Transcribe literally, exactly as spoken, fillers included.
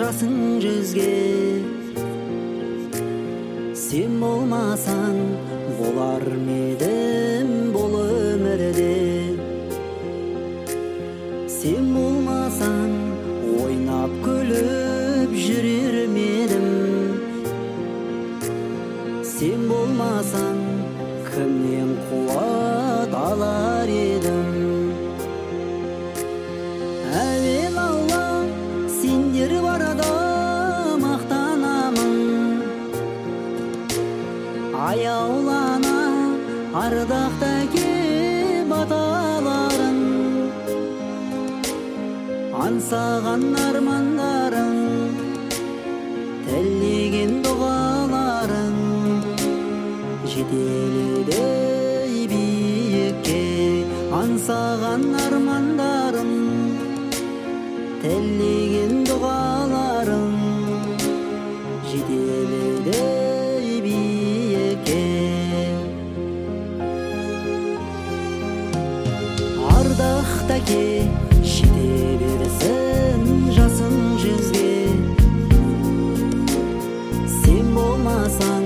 турасың жүзге. Сен болмасаң болар медем бұл өмірде. Сен болмасаң ойнап күліп жүрер медім. Сен болмасаң кімнен қуат алар едім. Әуел алла сендер барада мақтанамын. Аяулана ардақта кеп аталарың. Аңсаған армандарың, тілеген дұғаларың жетеледей биікке. Аңсаған армандарың, тілеген дұғаларың жетеледей биікке. Ардақта ке жете берсін жасың жүзге. Сен болмасаң